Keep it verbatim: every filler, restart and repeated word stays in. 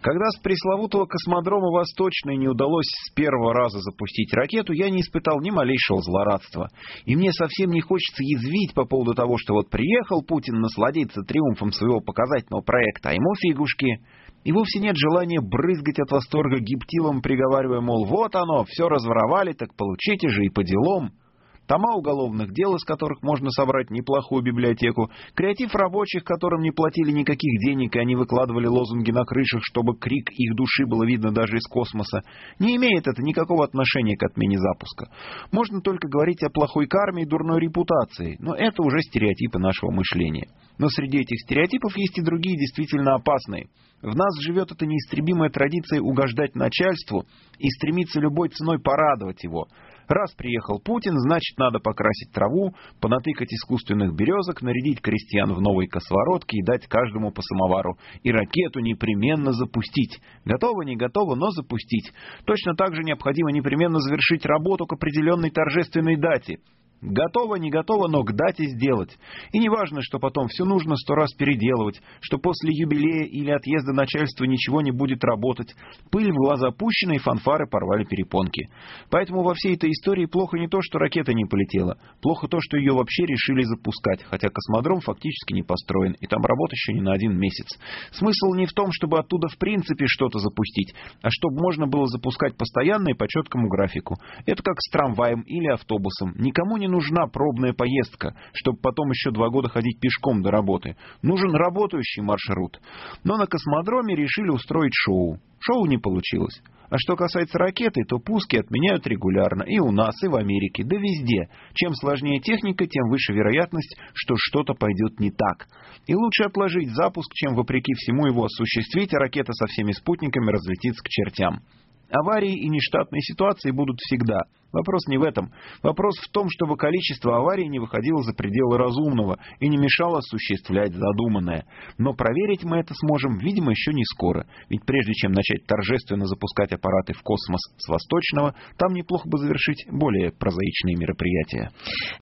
Когда с пресловутого космодрома «Восточный» не удалось с первого раза запустить ракету, я не испытал ни малейшего злорадства. И мне совсем не хочется язвить по поводу того, что вот приехал Путин насладиться триумфом своего показательного проекта, а ему фигушки. И вовсе нет желания брызгать от восторга гептилом, приговаривая, мол, вот оно, все разворовали, так получите же и по делам. Тома уголовных дел, из которых можно собрать неплохую библиотеку, креатив рабочих, которым не платили никаких денег, и они выкладывали лозунги на крышах, чтобы крик их души было видно даже из космоса. Не имеет это никакого отношения к отмене запуска. Можно только говорить о плохой карме и дурной репутации, но это уже стереотипы нашего мышления. Но среди этих стереотипов есть и другие действительно опасные. В нас живет эта неистребимая традиция угождать начальству и стремиться любой ценой порадовать его. Раз приехал Путин, значит, надо покрасить траву, понатыкать искусственных березок, нарядить крестьян в новые косоворотки и дать каждому по самовару. И ракету непременно запустить. Готово, не готово, но запустить. Точно так же необходимо непременно завершить работу к определенной торжественной дате. Готово, не готово, но к дате сделать. И не важно, что потом все нужно сто раз переделывать, что после юбилея или отъезда начальства ничего не будет работать. Пыль в глаза пущена, и фанфары порвали перепонки. Поэтому во всей этой истории плохо не то, что ракета не полетела. Плохо то, что ее вообще решили запускать, хотя космодром фактически не построен, и там работа еще не на один месяц. Смысл не в том, чтобы оттуда в принципе что-то запустить, а чтобы можно было запускать постоянно и по четкому графику. Это как с трамваем или автобусом. Никому не нужна пробная поездка, чтобы потом еще два года ходить пешком до работы. Нужен работающий маршрут. Но на космодроме решили устроить шоу. Шоу не получилось. А что касается ракеты, то пуски отменяют регулярно и у нас, и в Америке, да везде. Чем сложнее техника, тем выше вероятность, что что-то пойдет не так. И лучше отложить запуск, чем вопреки всему его осуществить, а ракета со всеми спутниками разлетится к чертям. Аварии и нештатные ситуации будут всегда. Вопрос не в этом. Вопрос в том, чтобы количество аварий не выходило за пределы разумного и не мешало осуществлять задуманное. Но проверить мы это сможем, видимо, еще не скоро. Ведь прежде чем начать торжественно запускать аппараты в космос с Восточного, там неплохо бы завершить более прозаичные мероприятия.